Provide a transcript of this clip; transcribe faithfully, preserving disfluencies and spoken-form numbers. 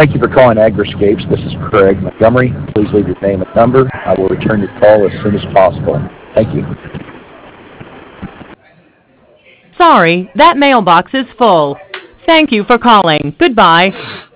Thank you for calling Agriscapes. This is Craig Montgomery. Please leave your name and number. I will return your call as soon as possible. Thank you. Sorry, that mailbox is full. Thank you for calling. Goodbye.